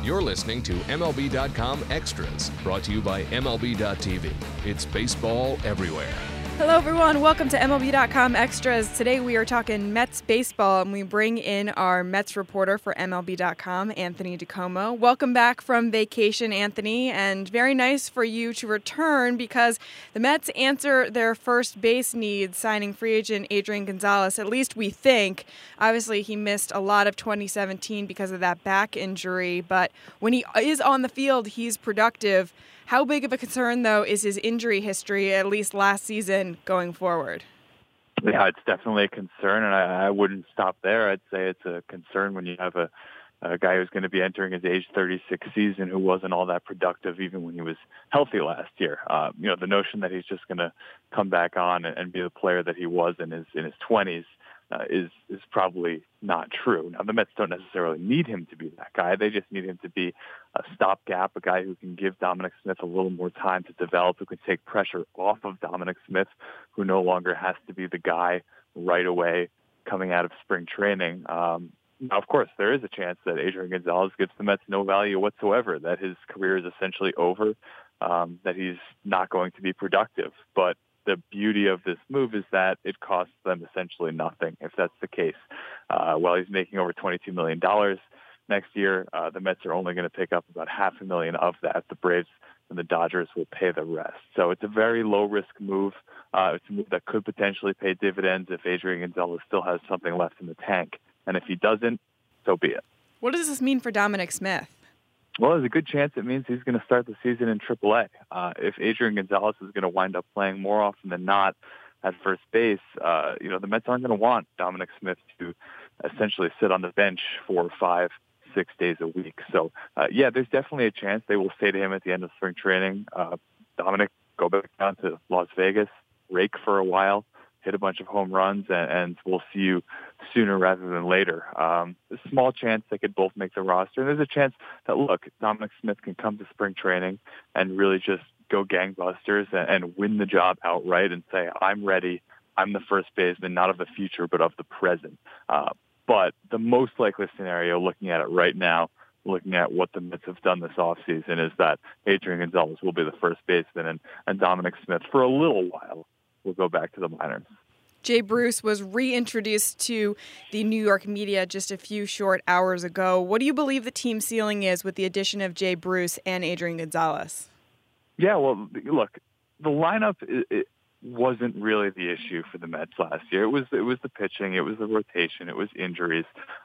You're listening to MLB.com Extras, brought to you by MLB.tv. It's baseball everywhere. Hello, everyone. Welcome to MLB.com Extras. Today we are talking Mets baseball, and we bring in our Mets reporter for MLB.com, Anthony DiComo. Welcome back from vacation, Anthony, and very nice for you to return because the Mets answer their first base needs, signing free agent Adrian Gonzalez, at least we think. Obviously, he missed a lot of 2017 because of that back injury, but when he is on the field, he's productive. How big of a concern, though, is his injury history, at least last season, going forward? Yeah, it's definitely a concern, and I wouldn't stop there. I'd say it's a concern when you have a guy who's going to be entering his age 36 season who wasn't all that productive even when he was healthy last year. The notion that he's just going to come back on and be the player that he was in his 20s is probably not true. Now, the Mets don't necessarily need him to be that guy. They just need him to be a stopgap, a guy who can give Dominic Smith a little more time to develop, who can take pressure off of Dominic Smith, who no longer has to be the guy right away coming out of spring training. Now, of course, there is a chance that Adrian Gonzalez gives the Mets no value whatsoever, that his career is essentially over, that he's not going to be productive. But the beauty of this move is that it costs them essentially nothing if that's the case. While he's making over $22 million next year, the Mets are only going to pick up about $500,000 of that. The Braves and the Dodgers will pay the rest. So it's a very low-risk move. It's a move that could potentially pay dividends if Adrian Gonzalez still has something left in the tank. And if he doesn't, so be it. What does this mean for Dominic Smith? Well, there's a good chance it means he's going to start the season in AAA. If Adrian Gonzalez is going to wind up playing more often than not at first base, the Mets aren't going to want Dominic Smith to essentially sit on the bench 4 or 5, 6 days a week. So, there's definitely a chance they will say to him at the end of spring training, Dominic, go back down to Las Vegas, rake for a while, hit a bunch of home runs, and we'll see you sooner rather than later. A small chance they could both make the roster. And there's a chance that, look, Dominic Smith can come to spring training and really just go gangbusters and win the job outright and say, I'm ready. I'm the first baseman, not of the future, but of the present. But the most likely scenario, looking at it right now, looking at what the Mets have done this offseason, is that Adrian Gonzalez will be the first baseman and Dominic Smith, for a little while, will go back to the minors. Jay Bruce was reintroduced to the New York media just a few short hours ago. What do you believe the team ceiling is with the addition of Jay Bruce and Adrian Gonzalez? Yeah, well, look, the lineup it wasn't really the issue for the Mets last year. It was the pitching, it was the rotation, it was injuries.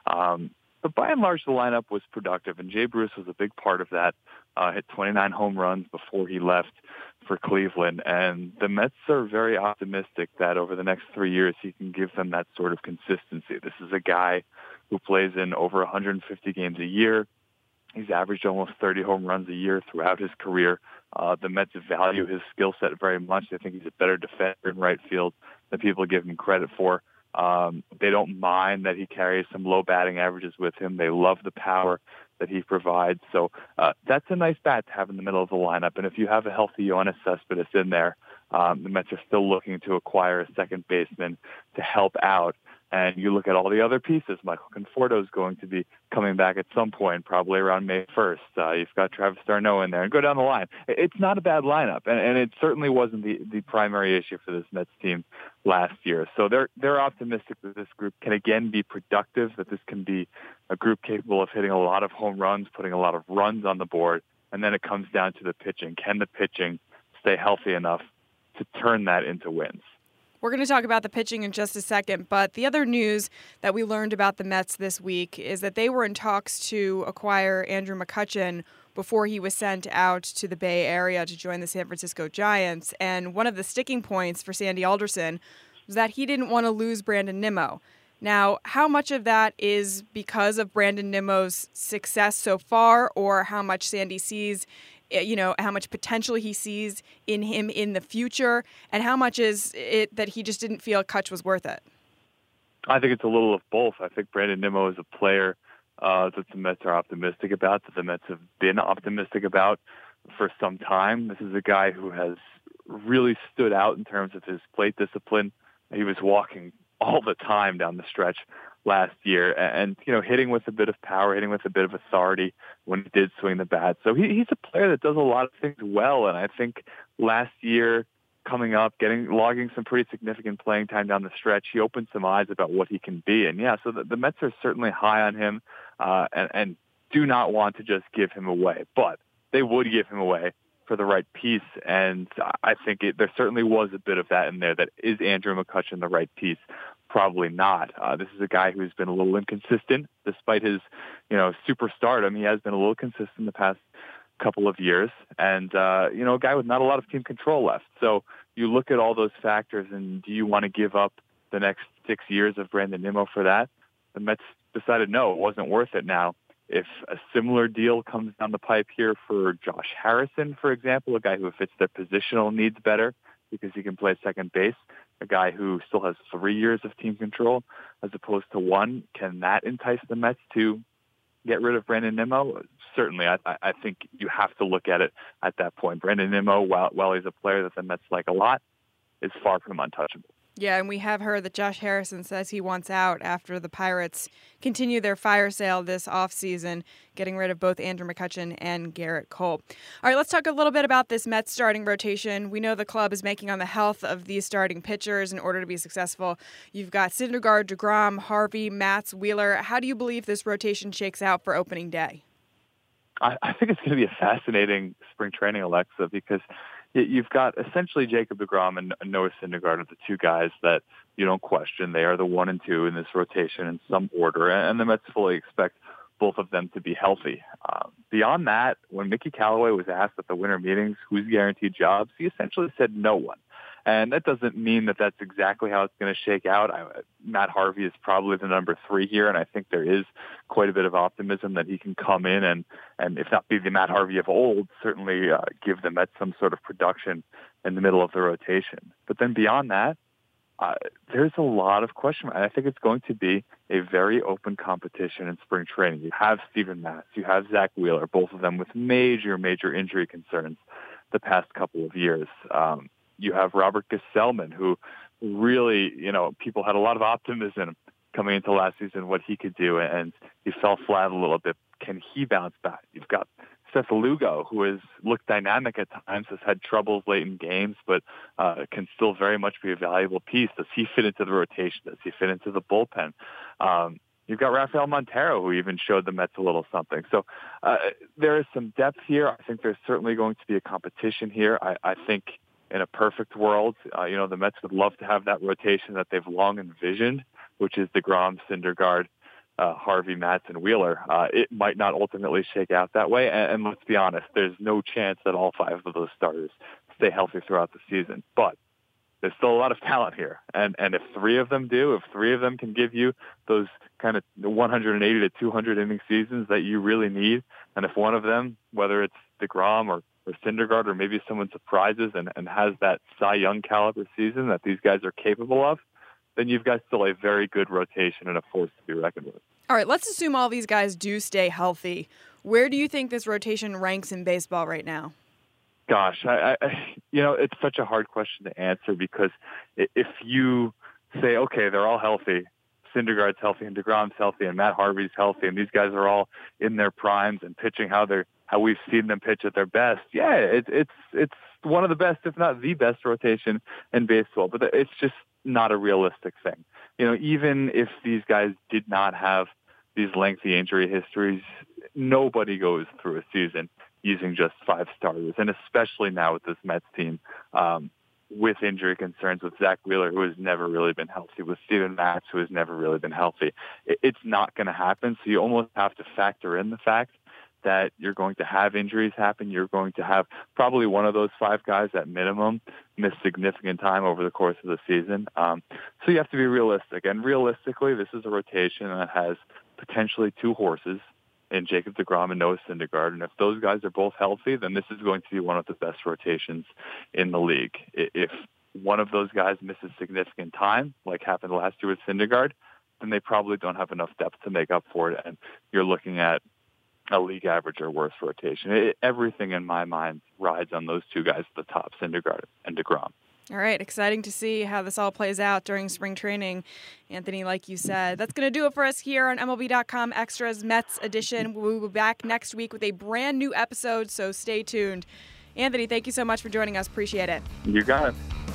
But by and large, the lineup was productive, and Jay Bruce was a big part of that. Hit 29 home runs before he left for Cleveland, and the Mets are very optimistic that over the next 3 years he can give them that sort of consistency. This is a guy who plays in over 150 games a year. He's averaged almost 30 home runs a year throughout his career. The Mets value his skill set very much. They think he's a better defender in right field than people give him credit for. They don't mind that he carries some low batting averages with him. They love the power that he provides. So that's a nice bat to have in the middle of the lineup. And if you have a healthy Yoenis Cespedes in there, the Mets are still looking to acquire a second baseman to help out. And you look at all the other pieces. Michael Conforto is going to be coming back at some point, probably around May 1st. You've got Travis d'Arnaud in there, and go down the line. It's not a bad lineup, and it certainly wasn't the primary issue for this Mets team last year. So they're optimistic that this group can again be productive, that this can be a group capable of hitting a lot of home runs, putting a lot of runs on the board, and then it comes down to the pitching. Can the pitching stay healthy enough to turn that into wins? We're going to talk about the pitching in just a second, but the other news that we learned about the Mets this week is that they were in talks to acquire Andrew McCutchen before he was sent out to the Bay Area to join the San Francisco Giants. And one of the sticking points for Sandy Alderson was that he didn't want to lose Brandon Nimmo. Now, how much of that is because of Brandon Nimmo's success so far, or how much Sandy sees, how much potential he sees in him in the future, and how much is it that he just didn't feel Kutch was worth it? I think it's a little of both. I think Brandon Nimmo is a player that the Mets are optimistic about, that the Mets have been optimistic about for some time. This is a guy who has really stood out in terms of his plate discipline. He was walking all the time down the stretch last year, and hitting with a bit of power, hitting with a bit of authority when he did swing the bat. So he's a player that does a lot of things well, and I think last year coming up, logging some pretty significant playing time down the stretch, he opened some eyes about what he can be. And so the Mets are certainly high on him, and do not want to just give him away, but they would give him away for the right piece. And I think there certainly was a bit of that in there. That is Andrew McCutchen the right piece? Probably not. This is a guy who's been a little inconsistent despite his, superstardom. He has been a little consistent the past couple of years, and a guy with not a lot of team control left. So you look at all those factors, and do you want to give up the next 6 years of Brandon Nimmo for that? The Mets decided no, it wasn't worth it. Now, if a similar deal comes down the pipe here for Josh Harrison, for example, a guy who fits their positional needs better because he can play second base, a guy who still has 3 years of team control as opposed to 1, can that entice the Mets to get rid of Brandon Nimmo? Certainly, I think you have to look at it at that point. Brandon Nimmo, while he's a player that the Mets like a lot, is far from untouchable. Yeah, and we have heard that Josh Harrison says he wants out after the Pirates continue their fire sale this offseason, getting rid of both Andrew McCutchen and Garrett Cole. All right, let's talk a little bit about this Mets starting rotation. We know the club is banking on the health of these starting pitchers in order to be successful. You've got Syndergaard, DeGrom, Harvey, Matz, Wheeler. How do you believe this rotation shakes out for opening day? I think it's going to be a fascinating spring training, Alexa, because you've got essentially Jacob DeGrom and Noah Syndergaard are the two guys that you don't question. They are the 1 and 2 in this rotation in some order, and the Mets fully expect both of them to be healthy. Beyond that, when Mickey Callaway was asked at the winter meetings who's guaranteed jobs, he essentially said no one. And that doesn't mean that that's exactly how it's going to shake out. Matt Harvey is probably the number 3 here, and I think there is quite a bit of optimism that he can come in and if not be the Matt Harvey of old, certainly give the Mets some sort of production in the middle of the rotation. But then beyond that, there's a lot of question. I think it's going to be a very open competition in spring training. You have Steven Matz, you have Zach Wheeler, both of them with major injury concerns the past couple of years. You have Robert Gesellman, who really, people had a lot of optimism coming into last season what he could do, and he fell flat a little bit. Can he bounce back? You've got Seth Lugo, who has looked dynamic at times, has had troubles late in games, but can still very much be a valuable piece. Does he fit into the rotation? Does he fit into the bullpen? You've got Rafael Montero, who even showed the Mets a little something. So there is some depth here. I think there's certainly going to be a competition here. I think in a perfect world, the Mets would love to have that rotation that they've long envisioned, which is DeGrom, Syndergaard, Harvey, Matz, and Wheeler. It might not ultimately shake out that way. And let's be honest, there's no chance that all 5 of those starters stay healthy throughout the season. But there's still a lot of talent here. And if 3 of them do, if 3 of them can give you those kind of 180 to 200 inning seasons that you really need, and if one of them, whether it's DeGrom or Syndergaard, or maybe someone surprises and has that Cy Young caliber season that these guys are capable of, then you've got still a very good rotation and a force to be reckoned with. All right, let's assume all these guys do stay healthy. Where do you think this rotation ranks in baseball right now? Gosh, it's such a hard question to answer, because if you say, okay, they're all healthy, Syndergaard's healthy and DeGrom's healthy and Matt Harvey's healthy, and these guys are all in their primes and pitching how we've seen them pitch at their best. Yeah, it's one of the best, if not the best rotation in baseball, but it's just not a realistic thing. Even if these guys did not have these lengthy injury histories, nobody goes through a season using just 5 starters, and especially now with this Mets team, with injury concerns, with Zach Wheeler, who has never really been healthy, with Steven Matz, who has never really been healthy. It's not going to happen, so you almost have to factor in the fact that you're going to have injuries happen. You're going to have probably one of those 5 guys at minimum miss significant time over the course of the season. So you have to be realistic. And realistically, this is a rotation that has potentially 2 horses in Jacob DeGrom and Noah Syndergaard. And if those guys are both healthy, then this is going to be one of the best rotations in the league. If one of those guys misses significant time, like happened last year with Syndergaard, then they probably don't have enough depth to make up for it. And you're looking at a league average or worse rotation. Everything in my mind rides on those 2 guys at the top, Syndergaard and DeGrom. All right, exciting to see how this all plays out during spring training. Anthony, like you said, that's going to do it for us here on MLB.com Extras Mets edition. We'll be back next week with a brand new episode, so stay tuned. Anthony, thank you so much for joining us. Appreciate it. You got it.